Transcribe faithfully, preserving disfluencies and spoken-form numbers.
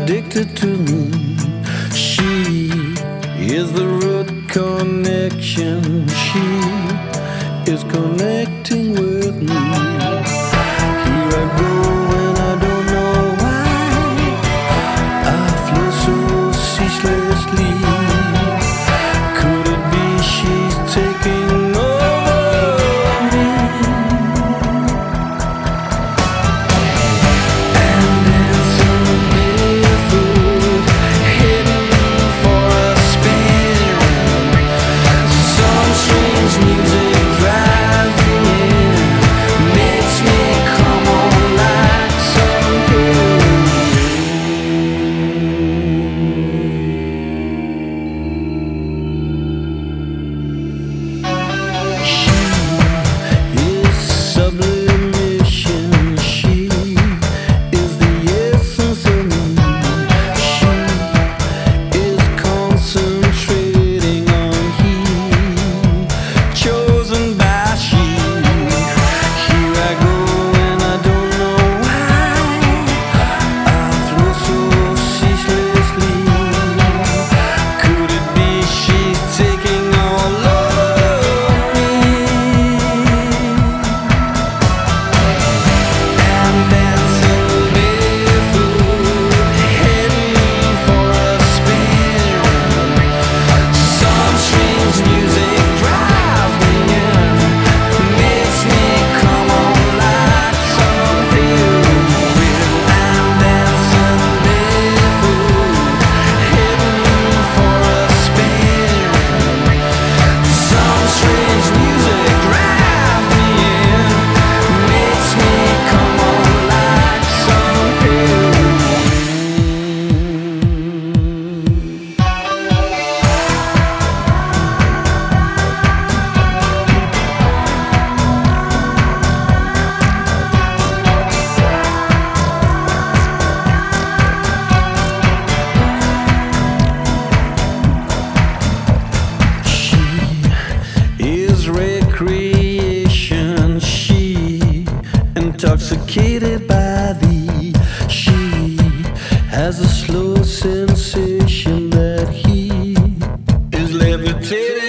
addicted to me. She is the root connection. She is connecting with me. Here I go and I don't know why. I feel so ceaselessly. Could it be she's taking over me? And dancing barefoot, heading for a spin. Some strange music drives me in, makes me come on like some heroin. She is sublimation. She is the essence of me. She is concentrating on he, chosen by she. Here I go and I don't know why. I thrill so ceaselessly. Could it be she's taking all of me? I'm dancing barefoot, heading for a spin. Some strange music drives me in, makes me come on like some heroin. I'm dancing barefoot, heading for a spin. Some strange music drives me in, makes me come on like some heroin. She is recreation. She intoxicated by thee. She has a slow sensation that he is levitating.